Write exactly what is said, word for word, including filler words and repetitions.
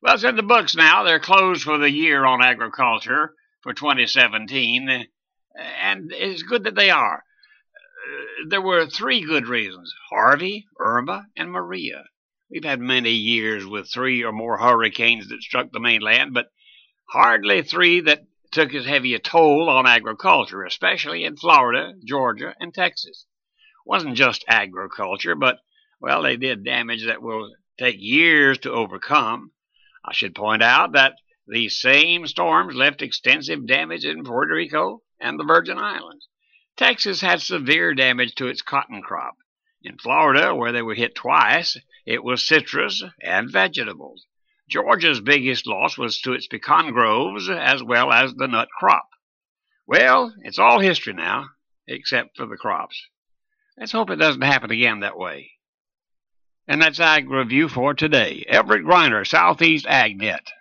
That's in the books now. They're closed for the year on agriculture for twenty seventeen, and it's good that they are. There were three good reasons: Harvey, Irma, and Maria. We've had many years with three or more hurricanes that struck the mainland, but hardly three that took as heavy a toll on agriculture, especially in Florida, Georgia, and Texas. It wasn't just agriculture, but, well, they did damage that will take years to overcome. I should point out that these same storms left extensive damage in Puerto Rico and the Virgin Islands. Texas had severe damage to its cotton crop. In Florida, where they were hit twice, it was citrus and vegetables. Georgia's biggest loss was to its pecan groves as well as the nut crop. Well, it's all history now, except for the crops. Let's hope it doesn't happen again that way. And that's Ag Review for today. Everett Griner, Southeast AgNet.